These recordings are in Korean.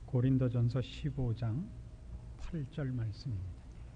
고린도전서 15장 8절 말씀입니다.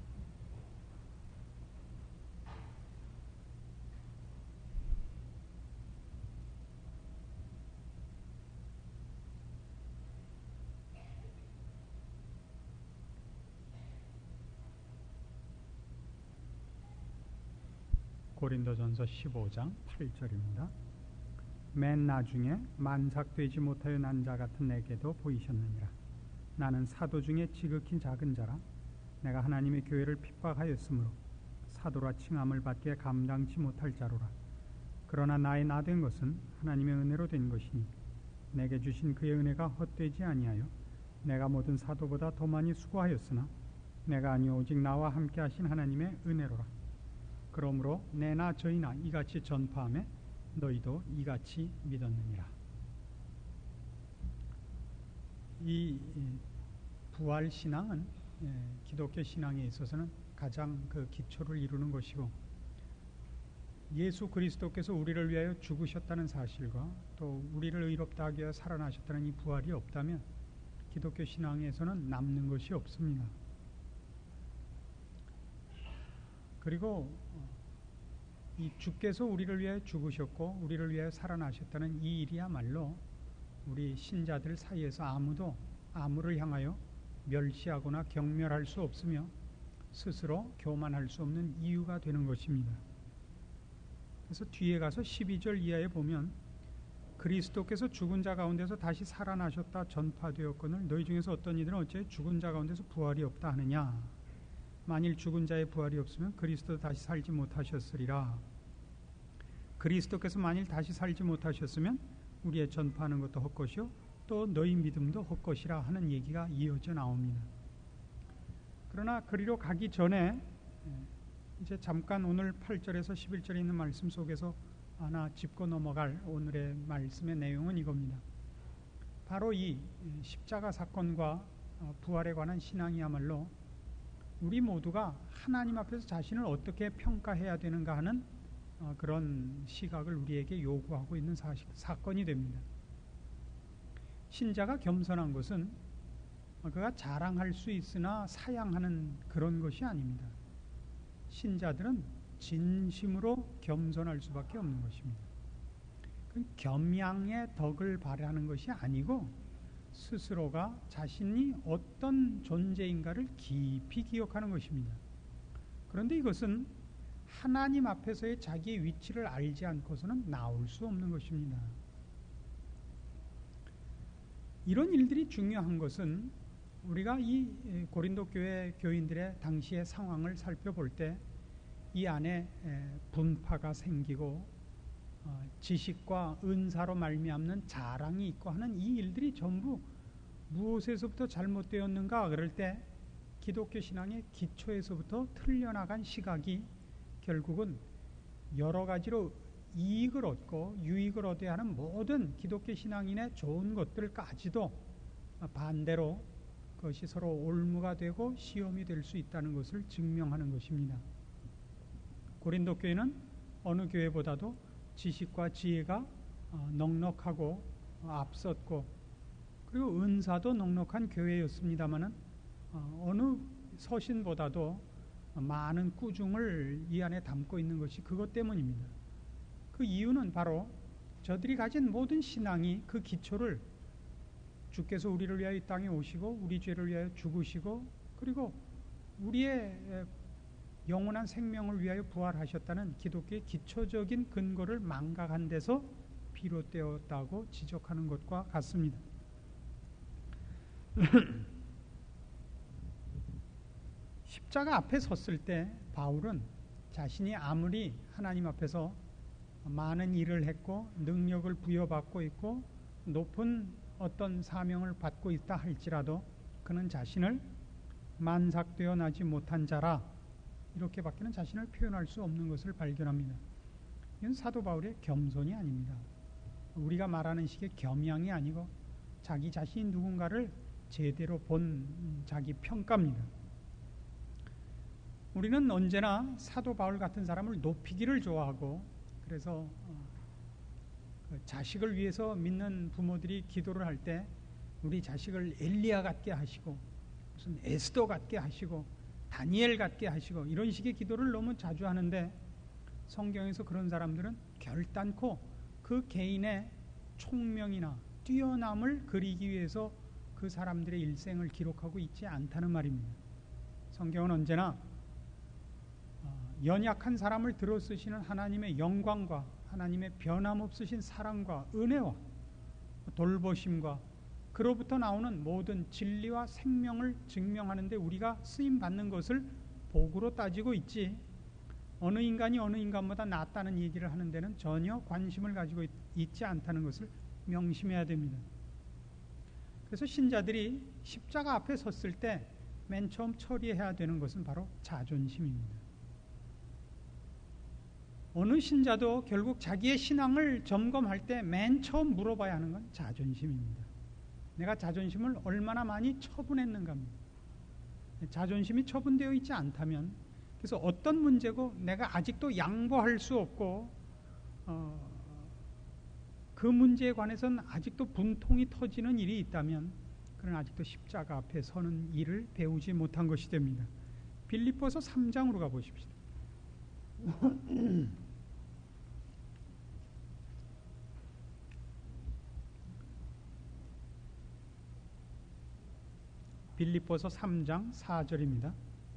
고린도전서 15장 8절입니다. 맨 나중에 만삭되지 못하여 난 자 같은 내게도 보이셨느니라. 나는 사도 중에 지극히 작은 자라. 내가 하나님의 교회를 핍박하였으므로 사도라 칭함을 받기에 감당치 못할 자로라. 그러나 나의 나 된 것은 하나님의 은혜로 된 것이니 내게 주신 그의 은혜가 헛되지 아니하여 내가 모든 사도보다 더 많이 수고하였으나 내가 아니오 오직 나와 함께 하신 하나님의 은혜로라. 그러므로 내나 저희나 이같이 전파하며 너희도 이같이 믿었느니라. 이 부활 신앙은 기독교 신앙에 있어서는 가장 그 기초를 이루는 것이고, 예수 그리스도께서 우리를 위하여 죽으셨다는 사실과 또 우리를 의롭다 하기 위하여 살아나셨다는 이 부활이 없다면 기독교 신앙에서는 남는 것이 없습니다. 그리고 이 주께서 우리를 위해 죽으셨고 우리를 위해 살아나셨다는 이 일이야말로 우리 신자들 사이에서 아무도 아무를 향하여 멸시하거나 경멸할 수 없으며 스스로 교만할 수 없는 이유가 되는 것입니다. 그래서 뒤에 가서 12절 이하에 보면 그리스도께서 죽은 자 가운데서 다시 살아나셨다 전파되었거늘 너희 중에서 어떤 이들은 어째 죽은 자 가운데서 부활이 없다 하느냐. 만일 죽은 자의 부활이 없으면 그리스도 다시 살지 못하셨으리라. 그리스도께서 만일 다시 살지 못하셨으면 우리의 전파하는 것도 헛것이요 또 너희 믿음도 헛것이라 하는 얘기가 이어져 나옵니다. 그러나 그리로 가기 전에 이제 잠깐 오늘 8절에서 11절에 있는 말씀 속에서 하나 짚고 넘어갈 오늘의 말씀의 내용은 이겁니다. 바로 이 십자가 사건과 부활에 관한 신앙이야말로 우리 모두가 하나님 앞에서 자신을 어떻게 평가해야 되는가 하는 그런 시각을 우리에게 요구하고 있는 사건이 됩니다. 신자가 겸손한 것은 그가 자랑할 수 있으나 사양하는 그런 것이 아닙니다. 신자들은 진심으로 겸손할 수밖에 없는 것입니다. 겸양의 덕을 발휘하는 것이 아니고 스스로가 자신이 어떤 존재인가를 깊이 기억하는 것입니다. 그런데 이것은 하나님 앞에서의 자기의 위치를 알지 않고서는 나올 수 없는 것입니다. 이런 일들이 중요한 것은 우리가 이 고린도 교회 교인들의 당시의 상황을 살펴볼 때 이 안에 분파가 생기고 지식과 은사로 말미암는 자랑이 있고 하는 이 일들이 전부 무엇에서부터 잘못되었는가 그럴 때 기독교 신앙의 기초에서부터 틀려나간 시각이 결국은 여러 가지로 이익을 얻고 유익을 얻어야 하는 모든 기독교 신앙인의 좋은 것들까지도 반대로 그것이 서로 올무가 되고 시험이 될 수 있다는 것을 증명하는 것입니다. 고린도 교회는 어느 교회보다도 지식과 지혜가 넉넉하고 앞섰고 그리고 은사도 넉넉한 교회였습니다마는 어느 서신보다도 많은 꾸중을 이 안에 담고 있는 것이 그것 때문입니다. 그 이유는 바로 저들이 가진 모든 신앙이 그 기초를 주께서 우리를 위하여 이 땅에 오시고 우리 죄를 위하여 죽으시고 그리고 우리의 영원한 생명을 위하여 부활하셨다는 기독교의 기초적인 근거를 망각한 데서 비롯되었다고 지적하는 것과 같습니다. 십자가 앞에 섰을 때 바울은 자신이 아무리 하나님 앞에서 많은 일을 했고 능력을 부여받고 있고 높은 어떤 사명을 받고 있다 할지라도 그는 자신을 만삭되어 나지 못한 자라 이렇게밖에는 자신을 표현할 수 없는 것을 발견합니다. 이건 사도 바울의 겸손이 아닙니다. 우리가 말하는 식의 겸양이 아니고 자기 자신이 누군가를 제대로 본 자기 평가입니다. 우리는 언제나 사도 바울 같은 사람을 높이기를 좋아하고 그래서 자식을 위해서 믿는 부모들이 기도를 할 때 우리 자식을 엘리야 같게 하시고 무슨 에스더 같게 하시고 다니엘 같게 하시고 이런 식의 기도를 너무 자주 하는데 성경에서 그런 사람들은 결단코 그 개인의 총명이나 뛰어남을 그리기 위해서 그 사람들의 일생을 기록하고 있지 않다는 말입니다. 성경은 언제나 연약한 사람을 들어 쓰시는 하나님의 영광과 하나님의 변함없으신 사랑과 은혜와 돌보심과 그로부터 나오는 모든 진리와 생명을 증명하는 데 우리가 쓰임 받는 것을 복으로 따지고 있지, 어느 인간이 어느 인간보다 낫다는 얘기를 하는 데는 전혀 관심을 가지고 있지 않다는 것을 명심해야 됩니다. 그래서 신자들이 십자가 앞에 섰을 때 맨 처음 처리해야 되는 것은 바로 자존심입니다. 어느 신자도 결국 자기의 신앙을 점검할 때 맨 처음 물어봐야 하는 건 자존심입니다. 내가 자존심을 얼마나 많이 처분했는가입니다. 자존심이 처분되어 있지 않다면, 그래서 어떤 문제고 내가 아직도 양보할 수 없고 그 문제에 관해서는 아직도 분통이 터지는 일이 있다면 그는 아직도 십자가 앞에 서는 일을 배우지 못한 것이 됩니다. 빌립보서 3장으로 가보십시오. 빌립보서 3장 4절입니다.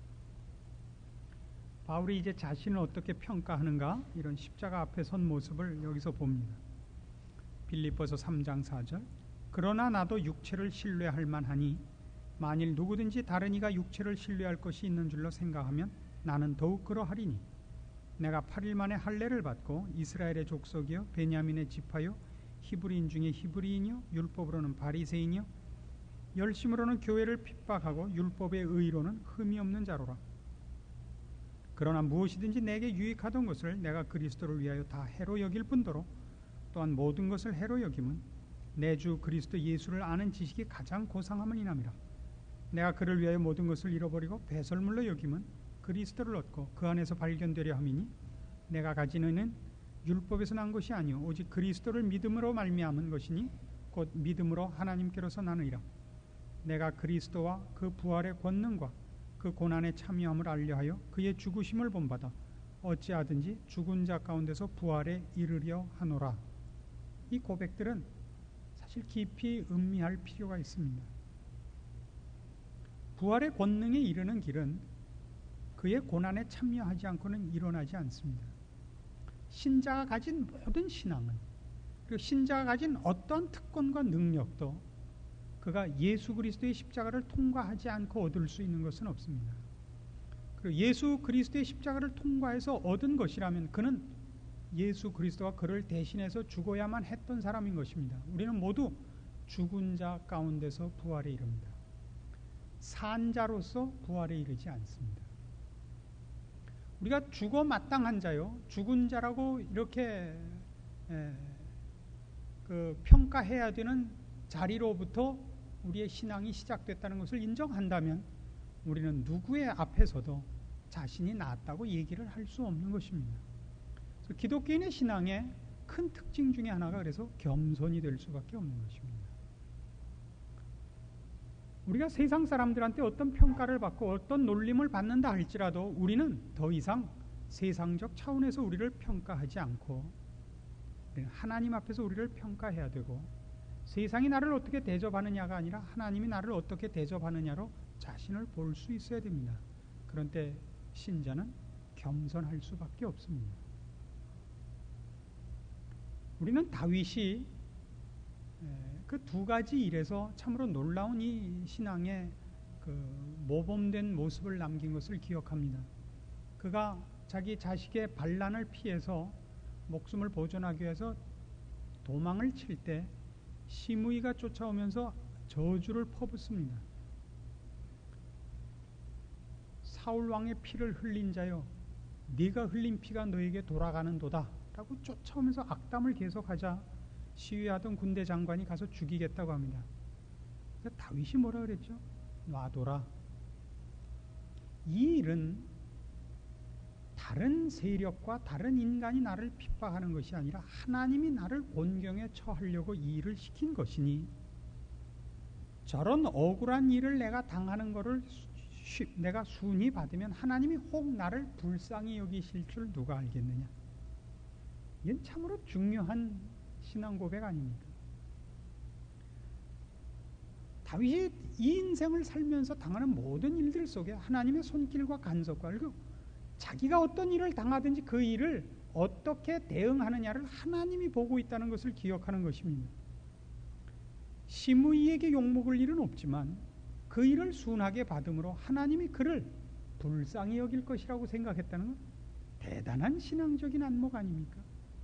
바울이 이제 자신을 어떻게 평가하는가, 이런 십자가 앞에 선 모습을 여기서 봅니다. 빌립보서 3장 4절. 그러나 나도 육체를 신뢰할 만하니 만일 누구든지 다른 이가 육체를 신뢰할 것이 있는 줄로 생각하면 나는 더욱 그러하리니 내가 8일 만에 할례를 받고 이스라엘의 족속이요 베냐민의 지파요 히브리인 중에 히브리인이요 율법으로는 바리새인이요 열심으로는 교회를 핍박하고 율법의 의로는 흠이 없는 자로라. 그러나 무엇이든지 내게 유익하던 것을 내가 그리스도를 위하여 다 해로 여길 뿐더러 또한 모든 것을 해로 여김은 내 주 그리스도 예수를 아는 지식이 가장 고상함은 이남이라. 내가 그를 위하여 모든 것을 잃어버리고 배설물로 여김은 그리스도를 얻고 그 안에서 발견되려 함이니 내가 가진 의는 율법에서 난 것이 아니요 오직 그리스도를 믿음으로 말미암은 것이니 곧 믿음으로 하나님께로서 나느니라. 내가 그리스도와 그 부활의 권능과 그 고난에 참여함을 알려하여 그의 죽으심을 본받아 어찌하든지 죽은 자 가운데서 부활에 이르려 하노라. 이 고백들은 사실 깊이 음미할 필요가 있습니다. 부활의 권능에 이르는 길은 그의 고난에 참여하지 않고는 일어나지 않습니다. 신자가 가진 모든 신앙은, 그리고 신자가 가진 어떤 특권과 능력도 그가 예수 그리스도의 십자가를 통과하지 않고 얻을 수 있는 것은 없습니다. 그리고 예수 그리스도의 십자가를 통과해서 얻은 것이라면 그는 예수 그리스도가 그를 대신해서 죽어야만 했던 사람인 것입니다. 우리는 모두 죽은 자 가운데서 부활에 이릅니다. 산 자로서 부활에 이르지 않습니다. 우리가 죽어 마땅한 자요, 죽은 자라고 이렇게 평가해야 되는 자리로부터 우리의 신앙이 시작됐다는 것을 인정한다면 우리는 누구의 앞에서도 자신이 낫다고 얘기를 할 수 없는 것입니다. 기독교인의 신앙의 큰 특징 중에 하나가 그래서 겸손이 될 수밖에 없는 것입니다. 우리가 세상 사람들한테 어떤 평가를 받고 어떤 놀림을 받는다 할지라도 우리는 더 이상 세상적 차원에서 우리를 평가하지 않고 하나님 앞에서 우리를 평가해야 되고, 세상이 나를 어떻게 대접하느냐가 아니라 하나님이 나를 어떻게 대접하느냐로 자신을 볼 수 있어야 됩니다. 그런데 신자는 겸손할 수밖에 없습니다. 우리는 다윗이 그 두 가지 일에서 참으로 놀라운 이 신앙의 그 모범된 모습을 남긴 것을 기억합니다. 그가 자기 자식의 반란을 피해서 목숨을 보존하기 위해서 도망을 칠 때 시므이가 쫓아오면서 저주를 퍼붓습니다. 사울 왕의 피를 흘린 자여, 네가 흘린 피가 너에게 돌아가는도다 라고 쫓아오면서 악담을 계속하자 시위하던 군대 장관이 가서 죽이겠다고 합니다. 다윗이 뭐라 그랬죠? 놔둬라. 이 일은 다른 세력과 다른 인간이 나를 핍박하는 것이 아니라 하나님이 나를 곤경에 처하려고 이 일을 시킨 것이니 저런 억울한 일을 내가 당하는 것을 내가 순히 받으면 하나님이 혹 나를 불쌍히 여기실 줄 누가 알겠느냐. 이건 참으로 중요한 신앙 고백 아닙니까? 다윗이 이 인생을 살면서 당하는 모든 일들 속에 하나님의 손길과 간섭과, 그리고 자기가 어떤 일을 당하든지 그 일을 어떻게 대응하느냐를 하나님이 보고 있다는 것을 기억하는 것입니다. 시므이에게 욕먹을 일은 없지만 그 일을 순하게 받음으로 하나님이 그를 불쌍히 여길 것이라고 생각했다는 건 대단한 신앙적인 안목 아닙니까?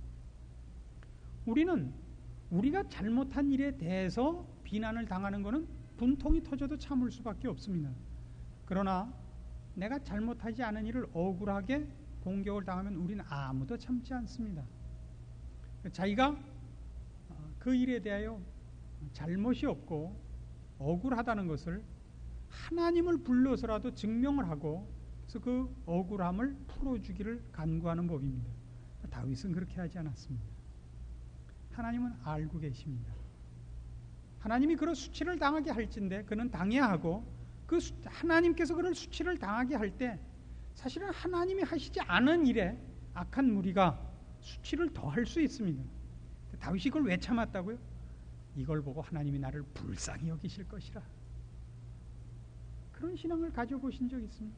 우리는 우리가 잘못한 일에 대해서 비난을 당하는 것은 분통이 터져도 참을 수밖에 없습니다. 그러나 내가 잘못하지 않은 일을 억울하게 공격을 당하면 우리는 아무도 참지 않습니다. 자기가 그 일에 대하여 잘못이 없고 억울하다는 것을 하나님을 불러서라도 증명을 하고, 그래서 그 억울함을 풀어주기를 간구하는 법입니다. 다윗은 그렇게 하지 않았습니다. 하나님은 알고 계십니다. 하나님이 그런 수치를 당하게 할진데 그는 당해야 하고, 그 하나님께서 그를 수치를 당하게 할 때 사실은 하나님이 하시지 않은 일에 악한 무리가 수치를 더할 수 있습니다. 다윗이 그걸 왜 참았다고요? 이걸 보고 하나님이 나를 불쌍히 여기실 것이라. 그런 신앙을 가져보신 적 있습니까?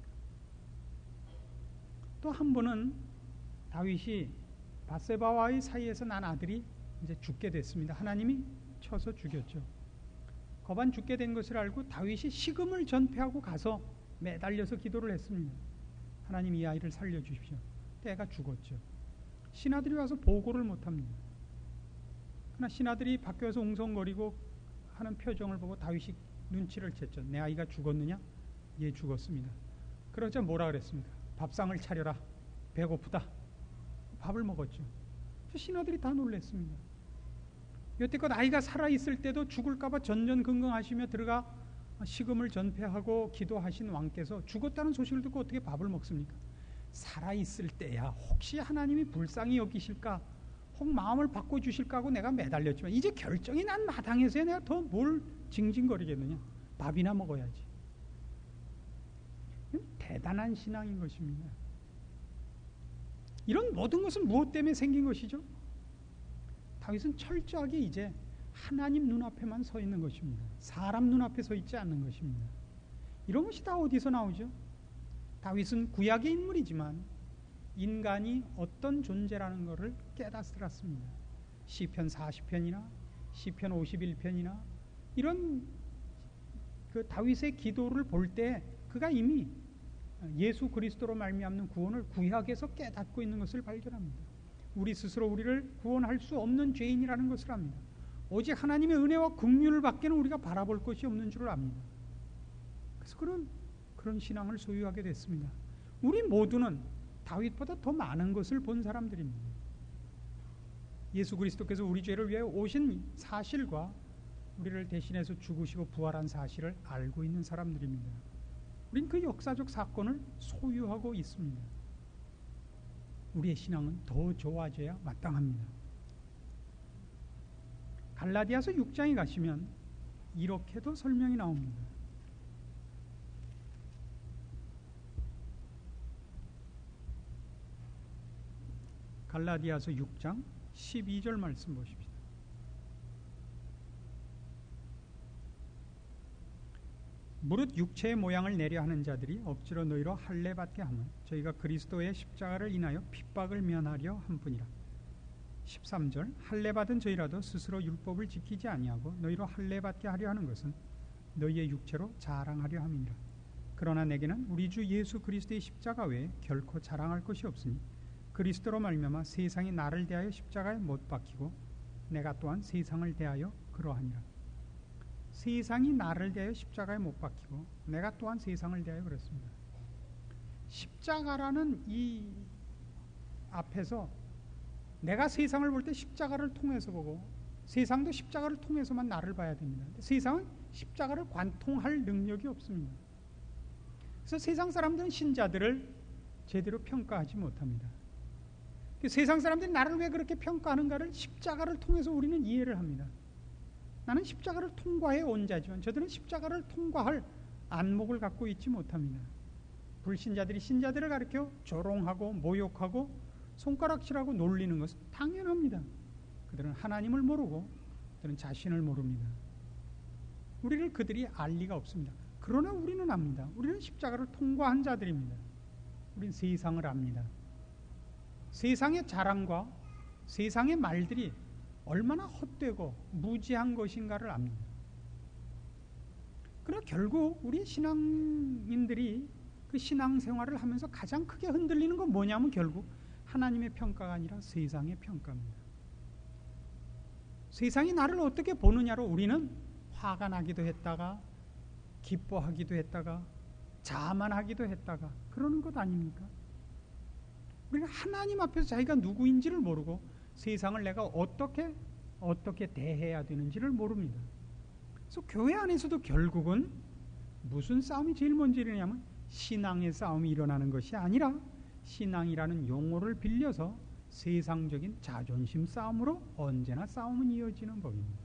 또 한 번은 다윗이 밧세바와의 사이에서 난 아들이 이제 죽게 됐습니다. 하나님이 쳐서 죽였죠. 거반 죽게 된 것을 알고 다윗이 식음을 전폐하고 가서 매달려서 기도를 했습니다. 하나님 이 아이를 살려주십시오. 때가 죽었죠. 신하들이 와서 보고를 못합니다. 그러나 신하들이 밖에서 웅성거리고 하는 표정을 보고 다윗이 눈치를 챘죠. 내 아이가 죽었느냐? 예, 죽었습니다. 그러자 뭐라 그랬습니까? 밥상을 차려라. 배고프다. 밥을 먹었죠. 신하들이 다 놀랐습니다. 여태껏 아이가 살아있을 때도 죽을까봐 전전긍긍하시며 들어가 식음을 전폐하고 기도하신 왕께서 죽었다는 소식을 듣고 어떻게 밥을 먹습니까? 살아있을 때야 혹시 하나님이 불쌍히 여기실까, 혹 마음을 바꿔주실까 하고 내가 매달렸지만 이제 결정이 난 마당에서야 내가 더 뭘 징징거리겠느냐. 밥이나 먹어야지. 대단한 신앙인 것입니다. 이런 모든 것은 무엇 때문에 생긴 것이죠? 다윗은 철저하게 이제 하나님 눈앞에만 서 있는 것입니다. 사람 눈앞에 서 있지 않는 것입니다. 이런 것이 다 어디서 나오죠? 다윗은 구약의 인물이지만 인간이 어떤 존재라는 것을 깨닫습니다. 시편 40편이나 시편 51편이나 이런 그 다윗의 기도를 볼 때 그가 이미 예수 그리스도로 말미암는 구원을 구약에서 깨닫고 있는 것을 발견합니다. 우리 스스로 우리를 구원할 수 없는 죄인이라는 것을 압니다. 오직 하나님의 은혜와 긍휼을 밖에는 우리가 바라볼 것이 없는 줄을 압니다. 그래서 그런 신앙을 소유하게 됐습니다. 우리 모두는 다윗보다 더 많은 것을 본 사람들입니다. 예수 그리스도께서 우리 죄를 위해 오신 사실과 우리를 대신해서 죽으시고 부활한 사실을 알고 있는 사람들입니다. 우린 그 역사적 사건을 소유하고 있습니다. 우리의 신앙은 더 좋아져야 마땅합니다. 갈라디아서 6장에 가시면 이렇게도 설명이 나옵니다. 갈라디아서 6장 12절 말씀 보십시오. 무릇 육체의 모양을 내려 하는 자들이 억지로 너희로 할례받게 하면 저희가 그리스도의 십자가를 인하여 핍박을 면하려 함뿐이라. 13절 할례받은 저희라도 스스로 율법을 지키지 아니하고 너희로 할례받게 하려 하는 것은 너희의 육체로 자랑하려 함이니라. 그러나 내게는 우리 주 예수 그리스도의 십자가 외에 결코 자랑할 것이 없으니 그리스도로 말미암아 세상이 나를 대하여 십자가에 못 박히고 내가 또한 세상을 대하여 그러하니라. 세상이 나를 대하여 십자가에 못 박히고 내가 또한 세상을 대하여 그렇습니다. 십자가라는 이 앞에서 내가 세상을 볼 때 십자가를 통해서 보고 세상도 십자가를 통해서만 나를 봐야 됩니다. 세상은 십자가를 관통할 능력이 없습니다. 그래서 세상 사람들은 신자들을 제대로 평가하지 못합니다. 세상 사람들이 나를 왜 그렇게 평가하는가를 십자가를 통해서 우리는 이해를 합니다. 나는 십자가를 통과해 온 자지만 저들은 십자가를 통과할 안목을 갖고 있지 못합니다. 불신자들이 신자들을 가리켜 조롱하고 모욕하고 손가락질하고 놀리는 것은 당연합니다. 그들은 하나님을 모르고 그들은 자신을 모릅니다. 우리를 그들이 알 리가 없습니다. 그러나 우리는 압니다. 우리는 십자가를 통과한 자들입니다. 우리는 세상을 압니다. 세상의 자랑과 세상의 말들이 얼마나 헛되고 무지한 것인가를 압니다. 그러나 결국 우리 신앙인들이 그 신앙생활을 하면서 가장 크게 흔들리는 건 뭐냐면 결국 하나님의 평가가 아니라 세상의 평가입니다. 세상이 나를 어떻게 보느냐로 우리는 화가 나기도 했다가 기뻐하기도 했다가 자만하기도 했다가 그러는 것 아닙니까? 우리는 하나님 앞에서 자기가 누구인지를 모르고 세상을 내가 어떻게 대해야 되는지를 모릅니다. 그래서 교회 안에서도 결국은 무슨 싸움이 제일 먼저 일어나냐면 신앙의 싸움이 일어나는 것이 아니라 신앙이라는 용어를 빌려서 세상적인 자존심 싸움으로 언제나 싸움은 이어지는 법입니다.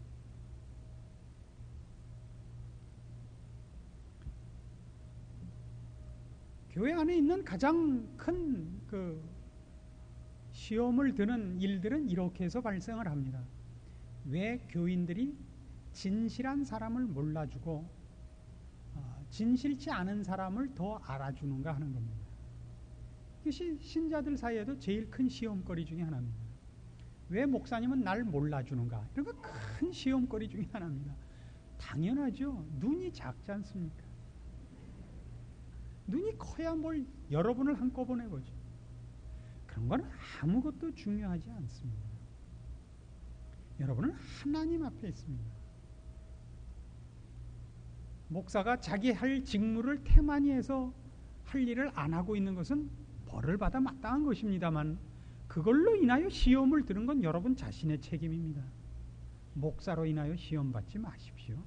교회 안에 있는 가장 큰 그 시험을 드는 일들은 이렇게 해서 발생을 합니다. 왜 교인들이 진실한 사람을 몰라주고 진실치 않은 사람을 더 알아주는가 하는 겁니다. 이것이 신자들 사이에도 제일 큰 시험거리 중에 하나입니다. 왜 목사님은 날 몰라주는가? 이런 거 큰 시험거리 중에 하나입니다. 당연하죠. 눈이 작지 않습니까? 눈이 커야 뭘 여러분을 한꺼번에 보죠. 그런 건 아무것도 중요하지 않습니다. 여러분은 하나님 앞에 있습니다. 목사가 자기 할 직무를 태만히 해서 할 일을 안 하고 있는 것은 벌을 받아 마땅한 것입니다만 그걸로 인하여 시험을 들은 건 여러분 자신의 책임입니다. 목사로 인하여 시험 받지 마십시오.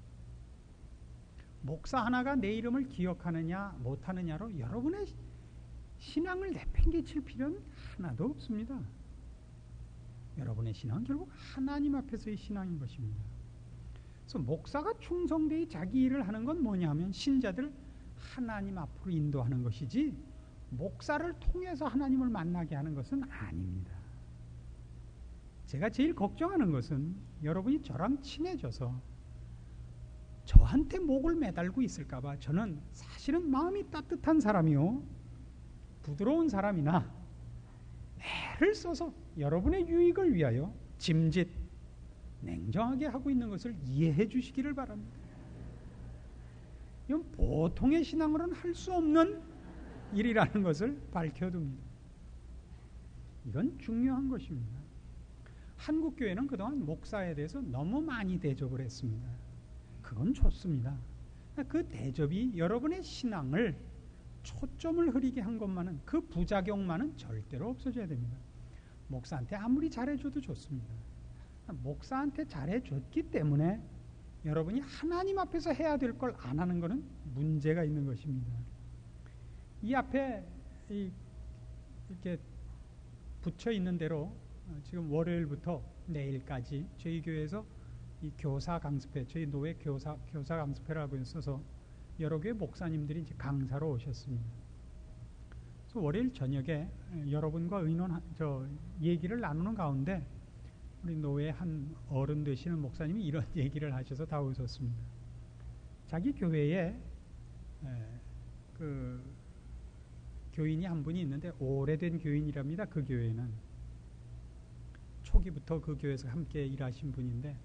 목사 하나가 내 이름을 기억하느냐 못하느냐로 여러분의 신앙을 내팽개칠 필요는 하나도 없습니다. 여러분의 신앙은 결국 하나님 앞에서의 신앙인 것입니다. 그래서 목사가 충성되이 자기 일을 하는 건 뭐냐 하면 신자들 하나님 앞으로 인도하는 것이지 목사를 통해서 하나님을 만나게 하는 것은 아닙니다. 제가 제일 걱정하는 것은 여러분이 저랑 친해져서 저한테 목을 매달고 있을까 봐 저는 사실은 마음이 따뜻한 사람이요 부드러운 사람이나 애를 써서 여러분의 유익을 위하여 짐짓 냉정하게 하고 있는 것을 이해해 주시기를 바랍니다. 이건 보통의 신앙으로는 할 수 없는 일이라는 것을 밝혀둡니다. 이건 중요한 것입니다. 한국 교회는 그동안 목사에 대해서 너무 많이 대접을 했습니다. 그건 좋습니다. 그 대접이 여러분의 신앙을 초점을 흐리게 한 것만은 그 부작용만은 절대로 없어져야 됩니다. 목사한테 아무리 잘해줘도 좋습니다. 목사한테 잘해줬기 때문에 여러분이 하나님 앞에서 해야 될 걸 안 하는 것은 문제가 있는 것입니다. 이 앞에 이렇게 붙여 있는 대로 지금 월요일부터 내일까지 저희 교회에서 이 교사 강습회, 저희 노회 교사 강습회라고 써서 여러 교회 목사님들이 이제 강사로 오셨습니다. 그래서 월요일 저녁에 여러분과 얘기를 나누는 가운데 우리 노회 한 어른 되시는 목사님이 이런 얘기를 하셔서 다 웃었습니다. 자기 교회에 그 교인이 한 분이 있는데 오래된 교인이랍니다. 그 교회는 초기부터 그 교회에서 함께 일하신 분인데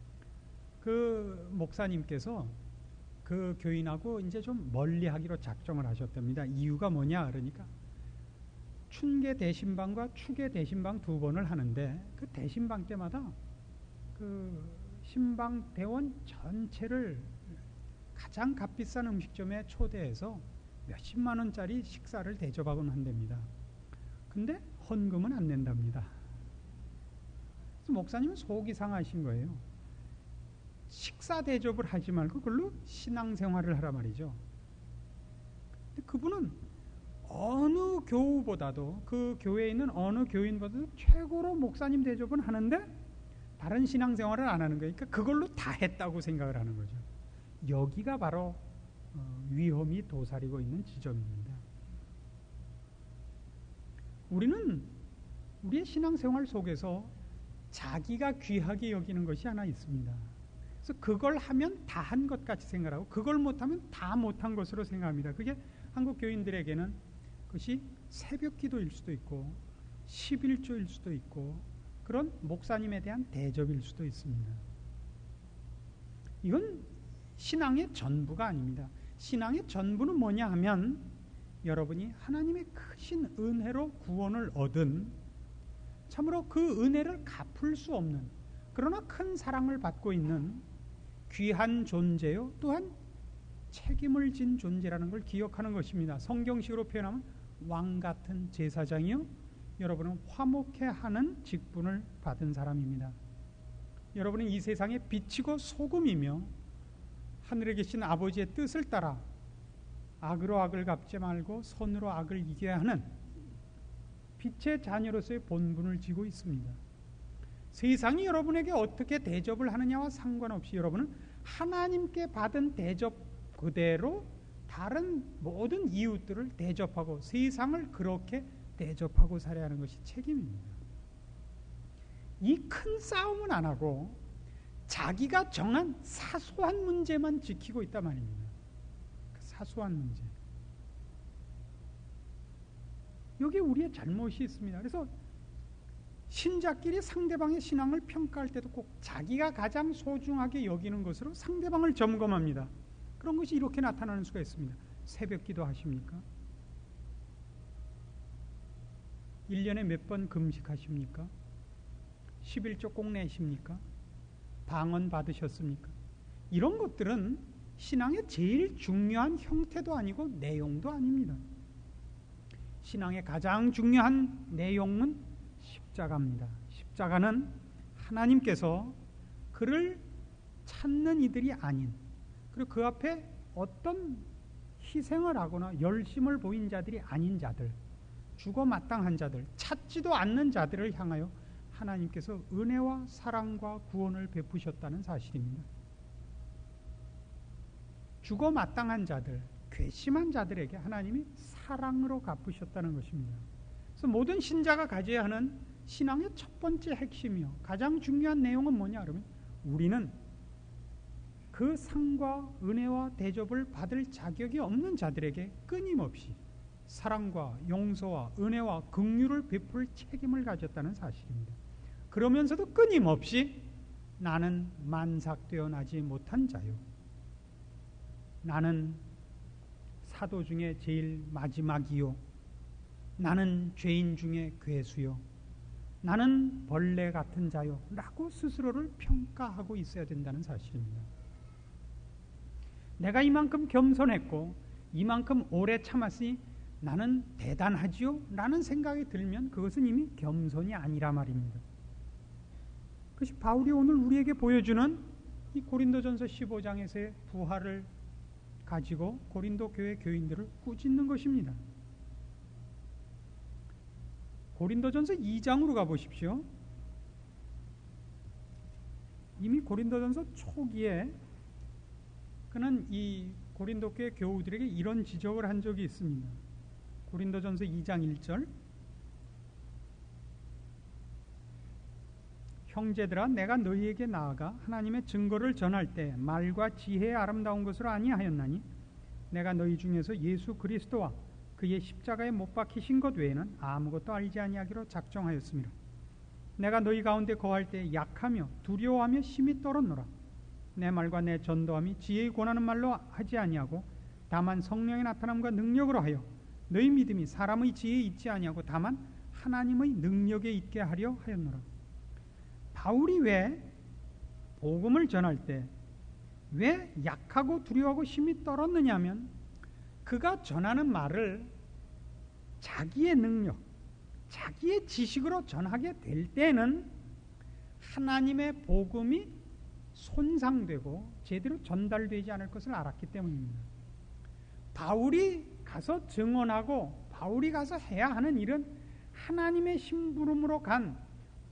그 목사님께서 그 교인하고 이제 좀 멀리하기로 작정을 하셨답니다. 이유가 뭐냐 그러니까 춘계 대신방과 추계 대신방 두 번을 하는데 그 대신방 때마다 그 신방 대원 전체를 가장 값비싼 음식점에 초대해서 몇십만 원짜리 식사를 대접하곤 한답니다. 근데 헌금은 안 낸답니다. 그래서 목사님은 속이 상하신 거예요. 식사 대접을 하지 말고 그걸로 신앙생활을 하라 말이죠. 근데 그분은 어느 교우보다도 그 교회에 있는 어느 교인보다도 최고로 목사님 대접은 하는데 다른 신앙생활을 안 하는 거니까 그걸로 다 했다고 생각을 하는 거죠. 여기가 바로 위험이 도사리고 있는 지점입니다. 우리는 우리의 신앙생활 속에서 자기가 귀하게 여기는 것이 하나 있습니다. 그래서 그걸 하면 다 한 것 같이 생각하고 그걸 못하면 다 못한 것으로 생각합니다. 그게 한국 교인들에게는 그것이 새벽 기도일 수도 있고 11조일 수도 있고 그런 목사님에 대한 대접일 수도 있습니다. 이건 신앙의 전부가 아닙니다. 신앙의 전부는 뭐냐 하면 여러분이 하나님의 크신 은혜로 구원을 얻은 참으로 그 은혜를 갚을 수 없는 그러나 큰 사랑을 받고 있는 귀한 존재요 또한 책임을 진 존재라는 걸 기억하는 것입니다. 성경식으로 표현하면 왕 같은 제사장이요 여러분은 화목해 하는 직분을 받은 사람입니다. 여러분은 이 세상의 빛이고 소금이며 하늘에 계신 아버지의 뜻을 따라 악으로 악을 갚지 말고 선으로 악을 이겨야 하는 빛의 자녀로서의 본분을 지고 있습니다. 세상이 여러분에게 어떻게 대접을 하느냐와 상관없이 여러분은 하나님께 받은 대접 그대로 다른 모든 이웃들을 대접하고 세상을 그렇게 대접하고 살아야 하는 것이 책임입니다. 이 큰 싸움은 안 하고 자기가 정한 사소한 문제만 지키고 있단 말입니다. 사소한 문제. 여기 우리의 잘못이 있습니다. 그래서 신자끼리 상대방의 신앙을 평가할 때도 꼭 자기가 가장 소중하게 여기는 것으로 상대방을 점검합니다. 그런 것이 이렇게 나타나는 수가 있습니다. 새벽 기도 하십니까? 1년에 몇 번 금식하십니까? 11조 꼭 내십니까? 방언 받으셨습니까? 이런 것들은 신앙의 제일 중요한 형태도 아니고 내용도 아닙니다. 신앙의 가장 중요한 내용은 십자가입니다. 십자가는 하나님께서 그를 찾는 이들이 아닌 그리고 그 앞에 어떤 희생을 하거나 열심을 보인 자들이 아닌 자들 죽어 마땅한 자들 찾지도 않는 자들을 향하여 하나님께서 은혜와 사랑과 구원을 베푸셨다는 사실입니다. 죽어 마땅한 자들 괘씸한 자들에게 하나님이 사랑으로 갚으셨다는 것입니다. 그래서 모든 신자가 가져야 하는 신앙의 첫 번째 핵심이요 가장 중요한 내용은 뭐냐 그러면 우리는 그 상과 은혜와 대접을 받을 자격이 없는 자들에게 끊임없이 사랑과 용서와 은혜와 긍휼을 베풀 책임을 가졌다는 사실입니다. 그러면서도 끊임없이 나는 만삭되어 나지 못한 자요 나는 사도 중에 제일 마지막이요 나는 죄인 중에 괴수요 나는 벌레 같은 자요 라고 스스로를 평가하고 있어야 된다는 사실입니다. 내가 이만큼 겸손했고 이만큼 오래 참았으니 나는 대단하지요? 라는 생각이 들면 그것은 이미 겸손이 아니라 말입니다. 그것이 바울이 오늘 우리에게 보여주는 이 고린도전서 15장에서의 부활을 가지고 고린도 교회 교인들을 꾸짖는 것입니다. 고린도전서 2장으로 가보십시오. 이미 고린도전서 초기에 그는 이 고린도 교회 교우들에게 이런 지적을 한 적이 있습니다. 고린도전서 2장 1절 형제들아 내가 너희에게 나아가 하나님의 증거를 전할 때 말과 지혜의 아름다운 것으로 아니하였나니 내가 너희 중에서 예수 그리스도와 그의 십자가에 못 박히신 것 외에는 아무것도 알지 아니하기로 작정하였습니다. 내가 너희 가운데 거할 때 약하며 두려워하며 심히 떨었노라. 내 말과 내 전도함이 지혜의 권하는 말로 하지 아니하고 다만 성령의 나타남과 능력으로 하여 너희 믿음이 사람의 지혜에 있지 아니하고 다만 하나님의 능력에 있게 하려 하였노라. 바울이 왜 복음을 전할 때 왜 약하고 두려워하고 심히 떨었느냐 하면 그가 전하는 말을 자기의 능력, 자기의 지식으로 전하게 될 때는 하나님의 복음이 손상되고 제대로 전달되지 않을 것을 알았기 때문입니다. 바울이 가서 증언하고 바울이 가서 해야 하는 일은 하나님의 심부름으로 간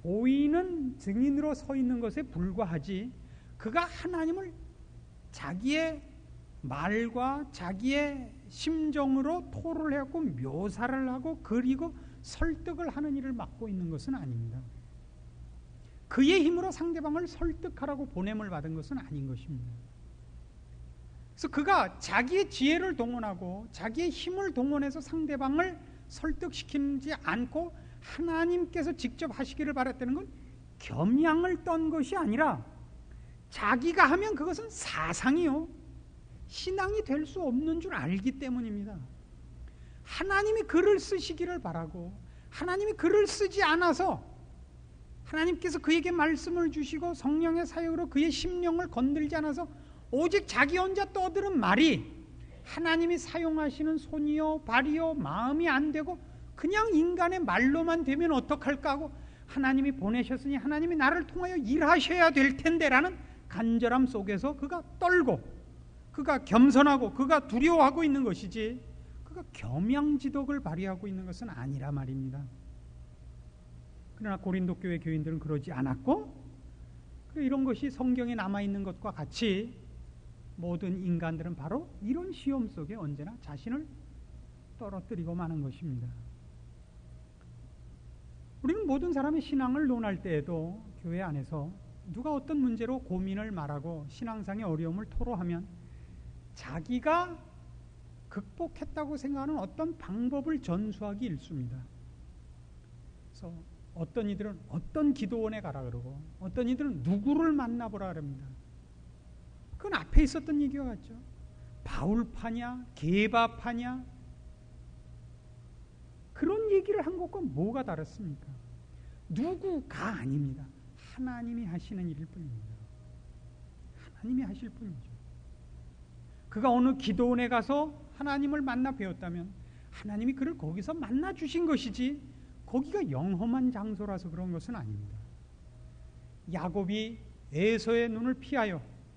보이는 증인으로 서 있는 것에 불과하지, 그가 하나님을 자기의 말과 자기의 심정으로 토를 하고 묘사를 하고 그리고 설득을 하는 일을 맡고 있는 것은 아닙니다. 그의 힘으로 상대방을 설득하라고 보냄을 받은 것은 아닌 것입니다. 그래서 그가 자기의 지혜를 동원하고 자기의 힘을 동원해서 상대방을 설득시키지 않고 하나님께서 직접 하시기를 바랐다는 건 겸양을 떤 것이 아니라 자기가 하면 그것은 사상이요, 신앙이 될 수 없는 줄 알기 때문입니다. 하나님이 글을 쓰시기를 바라고 하나님이 글을 쓰지 않아서 하나님께서 그에게 말씀을 주시고 성령의 사역으로 그의 심령을 건들지 않아서 오직 자기 혼자 떠드는 말이 하나님이 사용하시는 손이요 발이요 마음이 안 되고 그냥 인간의 말로만 되면 어떡할까 하고 하나님이 보내셨으니 하나님이 나를 통하여 일하셔야 될 텐데 라는 간절함 속에서 그가 떨고 그가 겸손하고 그가 두려워하고 있는 것이지 그가 겸양지덕을 발휘하고 있는 것은 아니라 말입니다. 그러나 고린도 교회 교인들은 그러지 않았고, 이런 것이 성경에 남아있는 것과 같이 모든 인간들은 바로 이런 시험 속에 언제나 자신을 떨어뜨리고 마는 것입니다. 우리는 모든 사람의 신앙을 논할 때에도 교회 안에서 누가 어떤 문제로 고민을 말하고 신앙상의 어려움을 토로하면 자기가 극복했다고 생각하는 어떤 방법을 전수하기 일쑤입니다. 그래서 어떤 이들은 어떤 기도원에 가라 그러고 어떤 이들은 누구를 만나보라 그럽니다. 그건 앞에 있었던 얘기와 같죠. 바울파냐 게바파냐 그런 얘기를 한 것과 뭐가 다릅니까? 누구가 아닙니다. 하나님이 하시는 일일 뿐입니다. 하나님이 하실 뿐이죠. 그가 어느 기도원에 가서 하나님을 만나 배웠다면 하나님이 그를 거기서 만나 주신 것이지 거기가 영험한 장소라서 그런 것은 아닙니다. 야곱이 에서의 눈을 피하여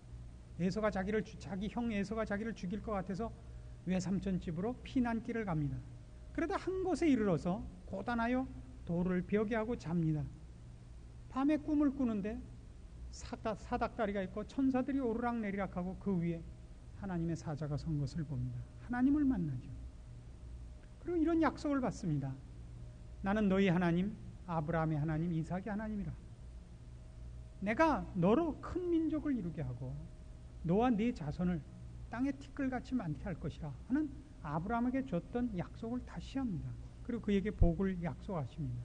자기 형 에서가 자기를 죽일 것 같아서 외삼촌 집으로 피난길을 갑니다. 그러다 한 곳에 이르러서 고단하여 돌을 벽에 하고 잡니다. 밤에 꿈을 꾸는데 사닥다리가 있고 천사들이 오르락내리락하고 그 위에 하나님의 사자가 선 것을 봅니다. 하나님을 만나죠. 그리고 이런 약속을 받습니다. 나는 너희 하나님, 아브라함의 하나님, 이삭의 하나님이라. 내가 너로 큰 민족을 이루게 하고 너와 네 자손을 땅에 티끌같이 많게 할 것이라 하는 아브라함에게 줬던 약속을 다시 합니다. 그리고 그에게 복을 약속하십니다.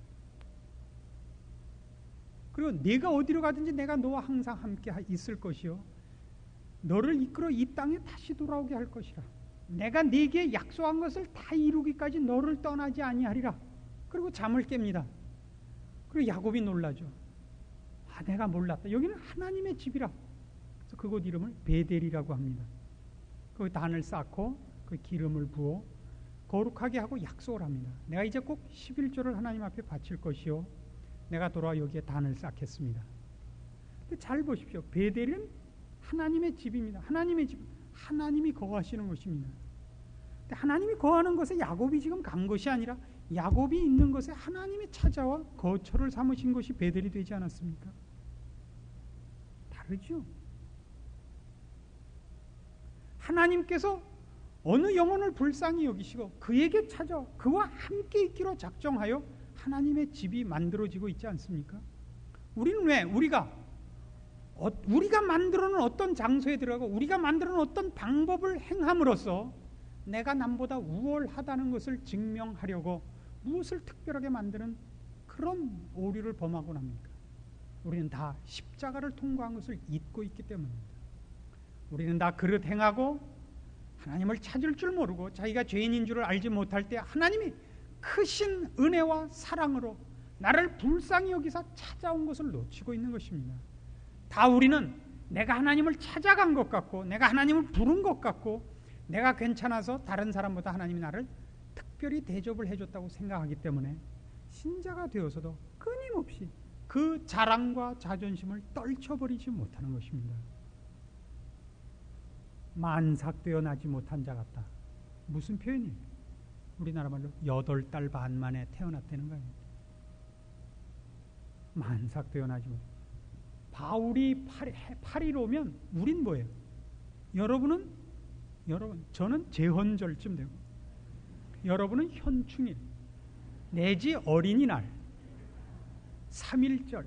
그리고 네가 어디로 가든지 내가 너와 항상 함께 있을 것이요 너를 이끌어 이 땅에 다시 돌아오게 할 것이라. 내가 네게 약속한 것을 다 이루기까지 너를 떠나지 아니하리라. 그리고 잠을 깹니다. 그리고 야곱이 놀라죠. 내가 몰랐다. 여기는 하나님의 집이라. 그래서 그곳 이름을 베델이라고 합니다. 거기 단을 쌓고 그 기름을 부어 거룩하게 하고 약속을 합니다. 내가 이제 꼭 11조를 하나님 앞에 바칠 것이요 내가 돌아와 여기에 단을 쌓겠습니다. 근데 잘 보십시오. 베델은 하나님의 집입니다. 하나님의 집, 하나님이 거하시는 곳입니다. 근데 하나님이 거하는 곳에 야곱이 지금 간 것이 아니라 야곱이 있는 곳에 하나님이 찾아와 거처를 삼으신 것이 베델이 되지 않았습니까? 다르죠. 하나님께서 어느 영혼을 불쌍히 여기시고 그에게 찾아 그와 함께 있기로 작정하여 하나님의 집이 만들어지고 있지 않습니까? 우리는 왜 우리가 만들어놓은 어떤 장소에 들어가고 우리가 만들어놓은 어떤 방법을 행함으로써 내가 남보다 우월하다는 것을 증명하려고 무엇을 특별하게 만드는 그런 오류를 범하곤 합니까? 우리는 다 십자가를 통과한 것을 잊고 있기 때문입니다. 우리는 다 그릇 행하고 하나님을 찾을 줄 모르고 자기가 죄인인 줄을 알지 못할 때 하나님이 크신 은혜와 사랑으로 나를 불쌍히 여기사 찾아온 것을 놓치고 있는 것입니다. 다 우리는 내가 하나님을 찾아간 것 같고 내가 하나님을 부른 것 같고 내가 괜찮아서 다른 사람보다 하나님이 나를 특별히 대접을 해줬다고 생각하기 때문에 신자가 되어서도 끊임없이 그 자랑과 자존심을 떨쳐버리지 못하는 것입니다. 만삭되어 나지 못한 자 같다. 무슨 표현이에요? 우리나라 말로 8달 반 만에 태어났다는 거예요. 만삭되어나지 못. 바울이 8일 오면 우린 뭐예요? 여러분 저는 제헌절쯤 되고 여러분은 현충일 내지 어린이날 3.1절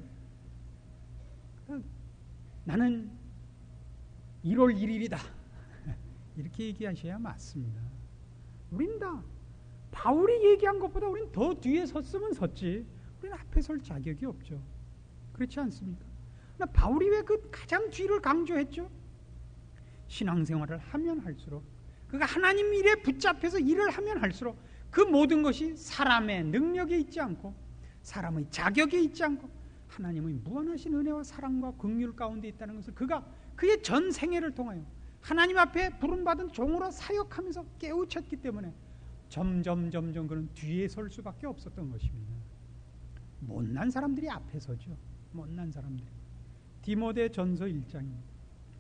나는 1월 1일이다 이렇게 얘기하셔야 맞습니다. 우린 다 바울이 얘기한 것보다 우린 더 뒤에 섰으면 섰지 우리는 앞에 설 자격이 없죠. 그렇지 않습니까? 바울이 왜 그 가장 뒤를 강조했죠? 신앙생활을 하면 할수록 그가 하나님 일에 붙잡혀서 일을 하면 할수록 그 모든 것이 사람의 능력에 있지 않고 사람의 자격에 있지 않고 하나님의 무한하신 은혜와 사랑과 긍휼 가운데 있다는 것을 그가 그의 전 생애를 통하여 하나님 앞에 부름받은 종으로 사역하면서 깨우쳤기 때문에 점점 그는 뒤에 설 수밖에 없었던 것입니다. 못난 사람들이 앞에 서죠. 못난 사람들이. 디모데 전서 1장입니다.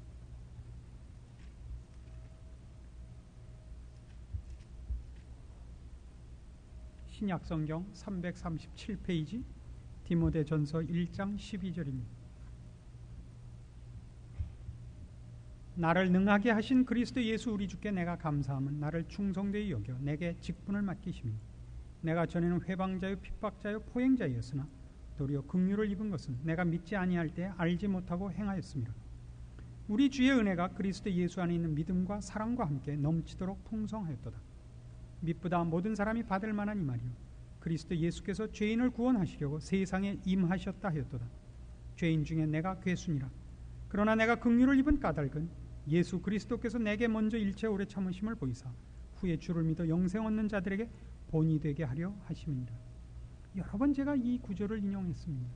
신약성경 337페이지 디모데 전서 1장 12절입니다. 나를 능하게 하신 그리스도 예수 우리 주께 내가 감사함은 나를 충성되이 여겨 내게 직분을 맡기시며 내가 전에는 회방자요 핍박자요 포행자였으나 도리어 긍휼을 입은 것은 내가 믿지 아니할 때 알지 못하고 행하였습니다. 우리 주의 은혜가 그리스도 예수 안에 있는 믿음과 사랑과 함께 넘치도록 풍성하였도다. 미쁘다 모든 사람이 받을 만한 이 말이요 그리스도 예수께서 죄인을 구원하시려고 세상에 임하셨다 하였도다. 죄인 중에 내가 괴순이라. 그러나 내가 긍휼을 입은 까닭은 예수 그리스도께서 내게 먼저 일체 오래 참으심을 보이사 후에 주를 믿어 영생 얻는 자들에게 본이 되게 하려 하심이니라. 여러 번 제가 이 구절을 인용했습니다.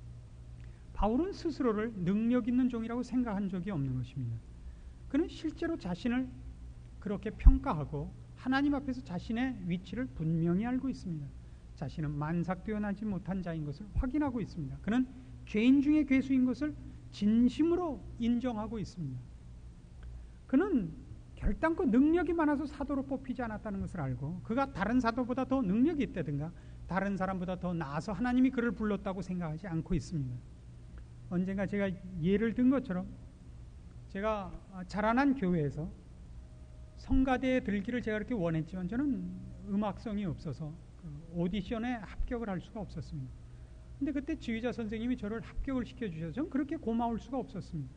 바울은 스스로를 능력 있는 종이라고 생각한 적이 없는 것입니다. 그는 실제로 자신을 그렇게 평가하고 하나님 앞에서 자신의 위치를 분명히 알고 있습니다. 자신은 만삭되어나지 못한 자인 것을 확인하고 있습니다. 그는 죄인 중에 괴수인 것을 진심으로 인정하고 있습니다. 그는 결단코 능력이 많아서 사도로 뽑히지 않았다는 것을 알고 그가 다른 사도보다 더 능력이 있다든가 다른 사람보다 더 나아서 하나님이 그를 불렀다고 생각하지 않고 있습니다. 언젠가 제가 예를 든 것처럼 제가 자라난 교회에서 성가대에 들기를 제가 그렇게 원했지만 저는 음악성이 없어서 오디션에 합격을 할 수가 없었습니다. 근데 그때 지휘자 선생님이 저를 합격을 시켜주셔서 저는 그렇게 고마울 수가 없었습니다.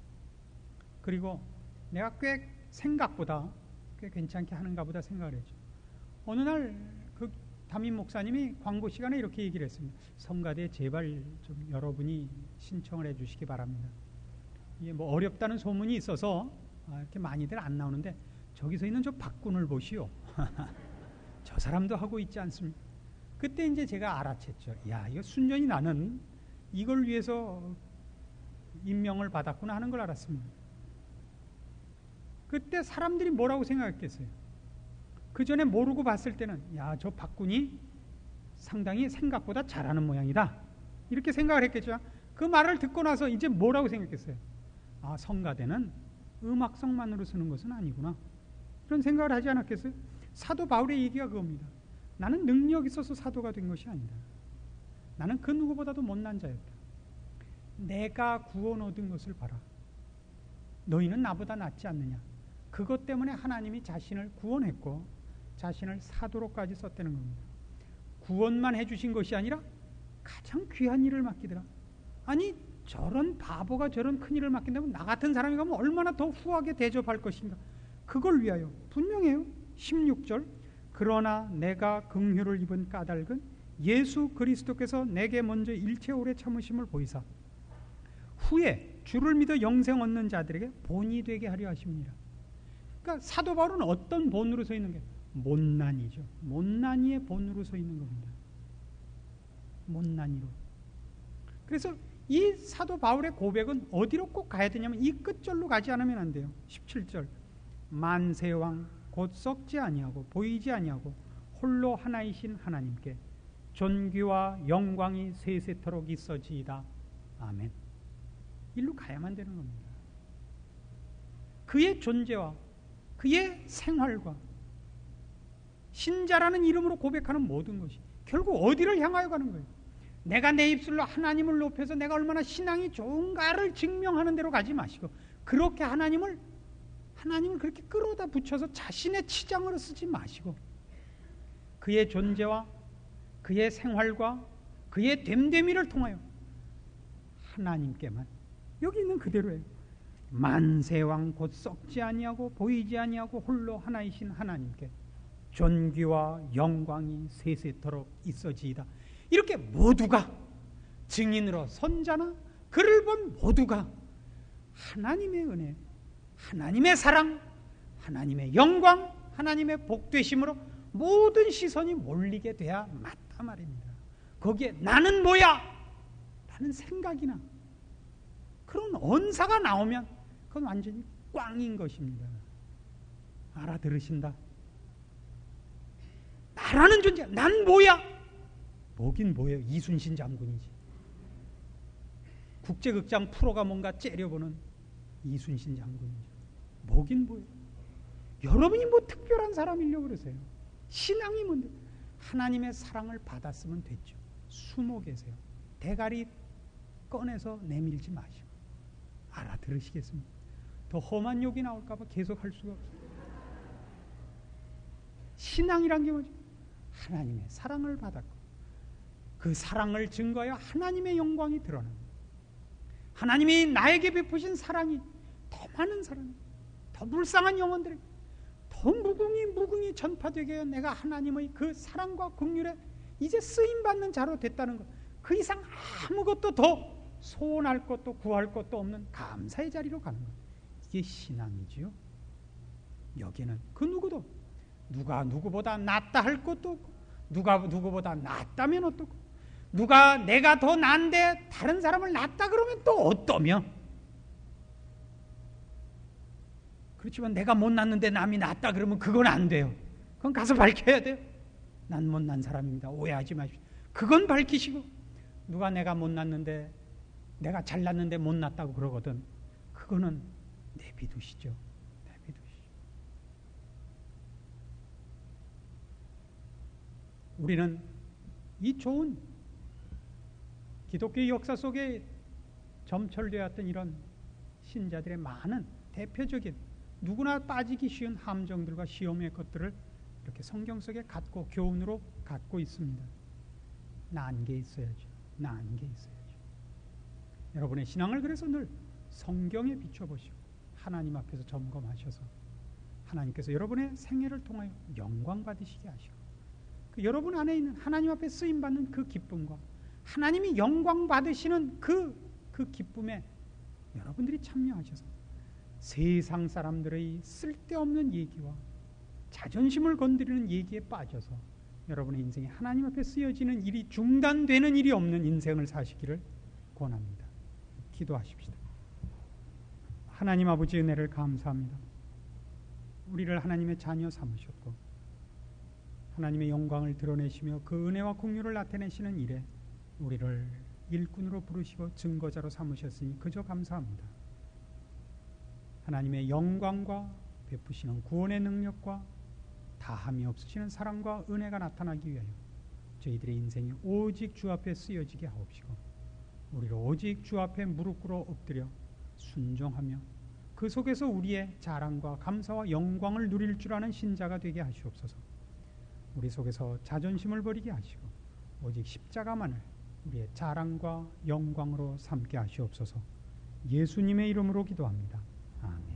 그리고 내가 생각보다 꽤 괜찮게 하는가 보다 생각을 했죠. 어느 날 그 담임 목사님이 광고 시간에 이렇게 얘기를 했습니다. 성가대 제발 좀 여러분이 신청을 해 주시기 바랍니다. 이게 뭐 어렵다는 소문이 있어서 이렇게 많이들 안 나오는데 저기서 있는 저 박군을 보시오. 저 사람도 하고 있지 않습니까? 그때 이제 제가 알아챘죠. 야, 이거 순전히 나는 이걸 위해서 임명을 받았구나 하는 걸 알았습니다. 그때 사람들이 뭐라고 생각했겠어요? 그 전에 모르고 봤을 때는 야, 저 박군이 상당히 생각보다 잘하는 모양이다. 이렇게 생각을 했겠죠. 그 말을 듣고 나서 이제 뭐라고 생각했어요? 아, 성가대는 음악성만으로 쓰는 것은 아니구나. 그런 생각을 하지 않았겠어요? 사도 바울의 얘기가 그겁니다. 나는 능력이 있어서 사도가 된 것이 아니다. 나는 그 누구보다도 못난 자였다. 내가 구원 얻은 것을 봐라. 너희는 나보다 낫지 않느냐. 그것 때문에 하나님이 자신을 구원했고 자신을 사도로까지 썼다는 겁니다. 구원만 해주신 것이 아니라 가장 귀한 일을 맡기더라. 아니 저런 바보가 저런 큰 일을 맡긴다면 나 같은 사람이 가면 얼마나 더 후하게 대접할 것인가. 그걸 위하여 분명해요. 16절 그러나 내가 긍휼을 입은 까닭은 예수 그리스도께서 내게 먼저 일체 오래 참으심을 보이사 후에 주를 믿어 영생 얻는 자들에게 본이 되게 하려 하심이니라. 그러니까 사도 바울은 어떤 본으로 서 있는 게 못난이죠. 못난이의 본으로 서 있는 겁니다. 못난이로. 그래서 이 사도 바울의 고백은 어디로 꼭 가야 되냐면 이 끝절로 가지 않으면 안 돼요. 17절 만세왕 곧 썩지 아니하고 보이지 아니하고 홀로 하나이신 하나님께 존귀와 영광이 세세토록 있어지이다. 아멘. 일로 가야만 되는 겁니다. 그의 존재와 그의 생활과 신자라는 이름으로 고백하는 모든 것이 결국 어디를 향하여 가는 거예요? 내가 내 입술로 하나님을 높여서 내가 얼마나 신앙이 좋은가를 증명하는 대로 가지 마시고, 그렇게 하나님을 그렇게 끌어다 붙여서 자신의 치장으로 쓰지 마시고, 그의 존재와 그의 생활과 그의 됨됨이를 통하여 하나님께만, 여기 있는 그대로예요. 만세왕 곧 썩지 아니하고 보이지 아니하고 홀로 하나이신 하나님께 존귀와 영광이 세세토록 있어지이다. 이렇게 모두가 증인으로 선자나 그를 본 모두가 하나님의 은혜, 하나님의 사랑, 하나님의 영광, 하나님의 복되심으로 모든 시선이 몰리게 돼야 맞다 말입니다. 거기에 나는 뭐야? 라는 생각이나 그런 언사가 나오면 그건 완전히 꽝인 것입니다. 알아들으신다? 나라는 존재, 난 뭐야? 뭐긴 뭐예요? 이순신 장군이지. 국제극장 프로가 뭔가 째려보는 이순신 장군이죠. 뭐긴 뭐예요? 여러분이 뭐 특별한 사람이려고 그러세요? 신앙이 뭔데? 하나님의 사랑을 받았으면 됐죠. 숨어 계세요. 대가리 꺼내서 내밀지 마시고. 알아들으시겠습니까? 더 험한 욕이 나올까봐 계속 할 수가 없어요. 신앙이란 게 뭐죠? 하나님의 사랑을 받았고 그 사랑을 증거하여 하나님의 영광이 드러납니다. 하나님이 나에게 베푸신 사랑이 더 많은 사람, 더 불쌍한 영혼들에게 더 무궁히 전파되게 해서 내가 하나님의 그 사랑과 긍휼에 이제 쓰임받는 자로 됐다는 것, 그 이상 아무것도 더 소원할 것도 구할 것도 없는 감사의 자리로 가는 것, 이게 신앙이지요. 여기는 그 누구도 누가 누구보다 낫다 할 것도 없고, 누가 누구보다 낫다면 어떻고, 누가 내가 더 난데 다른 사람을 낫다 그러면 또 어떠며, 그렇지만 내가 못 났는데 남이 낫다 그러면 그건 안 돼요. 그건 가서 밝혀야 돼요. 난 못난 사람입니다. 오해하지 마십시오. 그건 밝히시고, 누가 내가 못 났는데 내가 잘났는데 못 났다고 그러거든, 그거는 내비두시죠. 내비두시죠. 우리는 이 좋은 기독교 역사 속에 점철되었던 이런 신자들의 많은 대표적인 누구나 빠지기 쉬운 함정들과 시험의 것들을 이렇게 성경 속에 갖고 교훈으로 갖고 있습니다. 나은 게 있어야죠. 나은 게 있어야죠. 여러분의 신앙을 그래서 늘 성경에 비춰보시고 하나님 앞에서 점검하셔서 하나님께서 여러분의 생애를 통하여 영광 받으시게 하시고, 그 여러분 안에 있는 하나님 앞에 쓰임받는 그 기쁨과 하나님이 영광 받으시는 그 기쁨에 여러분들이 참여하셔서 세상 사람들의 쓸데없는 얘기와 자존심을 건드리는 얘기에 빠져서 여러분의 인생이 하나님 앞에 쓰여지는 일이 중단되는 일이 없는 인생을 사시기를 권합니다. 기도하십시다. 하나님 아버지 은혜를 감사합니다. 우리를 하나님의 자녀 삼으셨고 하나님의 영광을 드러내시며 그 은혜와 긍휼을 나타내시는 일에 우리를 일꾼으로 부르시고 증거자로 삼으셨으니 그저 감사합니다. 하나님의 영광과 베푸시는 구원의 능력과 다함이 없으시는 사랑과 은혜가 나타나기 위하여 저희들의 인생이 오직 주 앞에 쓰여지게 하옵시고, 우리를 오직 주 앞에 무릎 꿇어 엎드려 순종하며 그 속에서 우리의 자랑과 감사와 영광을 누릴 줄 아는 신자가 되게 하시옵소서. 우리 속에서 자존심을 버리게 하시고 오직 십자가만을 우리의 자랑과 영광으로 삼게 하시옵소서. 예수님의 이름으로 기도합니다. 아멘.